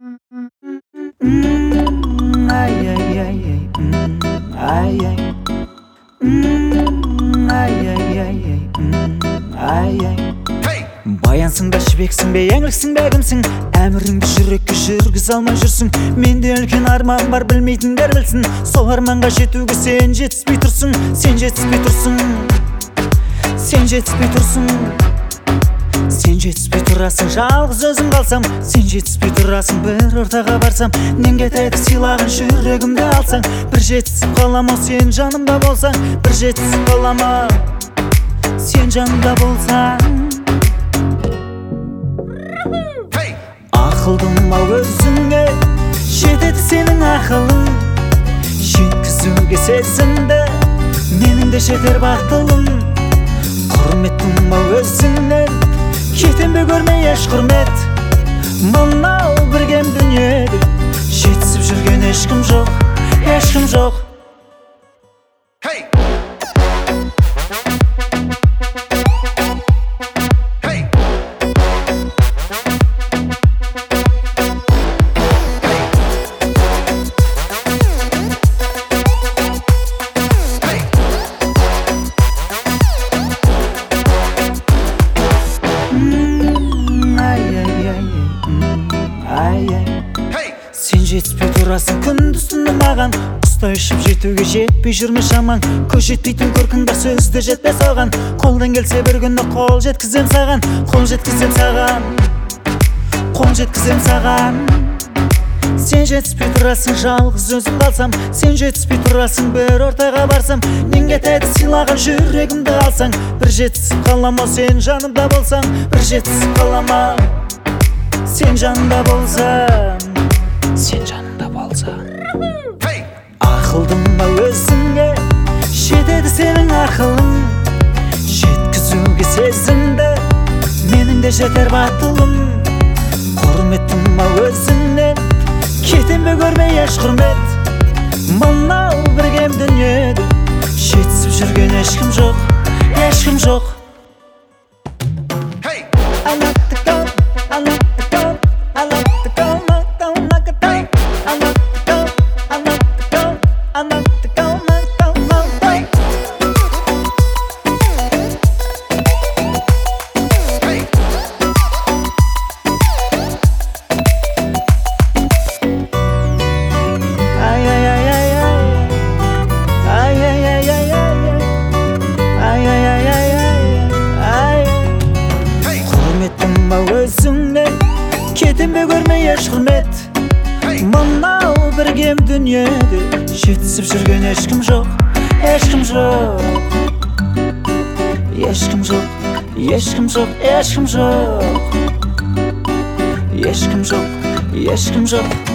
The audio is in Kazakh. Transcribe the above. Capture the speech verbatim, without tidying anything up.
Mm, ay, ay, ay, ay, mm, ay, ay. Mm, ay, ay, ay, ay, mm, ay, ay. Баянсың ба, жібексің бе, еңліксің бе, кімсің? Әміріңді жүрекке жүргізе алмай жүрсің. Менде үлкен арман бар, білмейтіндер білсін. Сол арманға жетуге сен жетіспей тұрсың. Сен жетіспей тұрсың. Сен жетіспей тұрсың. Сен жетіспей тұрасың, жалғыз өзім қалсам. Сен жетіспей тұрасың, бір ортаға барсам. Нең кетеді сыйлағын жүрегімді алсаң. Бір жетісіп қалама, сен жанымда болсаң. Бір жетісіп қалама, сен жанымда болсаң. Ақылдым ау өзіңе, жетеді сенің ақылың. Жеткізуге сезімді, менің де жетер бақытылым. Құрметтім ау өзіңнен, кетем бе көрмей еш құрмет. Мынау біргем дүниеде жетісіп жүрген ешкім жоқ, ешкім жоқ. Сен жетіспей тұрасың күндіз-түні маған. Құстай ұшып жетуге жетпей жүрме шамаң. Көз жетпейтін көркің бар, сөзде жетпес оған. Қолдан келсе бір күні қол жеткізем саған. Қол жеткізем саған. Қол жеткізем саған. Сен жетіспей тұрасың, жалғыз өзім қалсам. Сен жетіспей тұрасың, бір ортаға барсам. Нең кетеді сыйлаған жүрегімді алсаң. Бір жетісіп қалама, сен жанымда болсаң. Бір жетісіп қалама, сен жанымда болсаң. Сен жанымда болсаң. Ақылдым ба өзіңе, жетеді сенің ақылың. Жеткізуге сезімді, менің де жетер батылым. Құрметтім ба өзіңнен, кетем бе көрмей еш құрмет. Мынау біргем дүниеде жетісіп жүрген ешкім жоқ, ешкім жоқ. I like to go, I like to go, I like to go, I don't like a day. I like to go, I like to go, I like to go, I don't like a day. Ay, ay, ay, ay, ay. Ay, ay, ay, ay, ay. Ay, ay, ay, ay, ay. Ay. Құрметтім ба өзіңнен, кетем бе көрмей еш құрмет. Мынау біргем дүниеде жетісіп жүрген ешкім жоқ, ешкім жоқ. Ешкім жоқ, ешкім жоқ, ешкім жоқ. Ешкім жоқ, ешкім жоқ.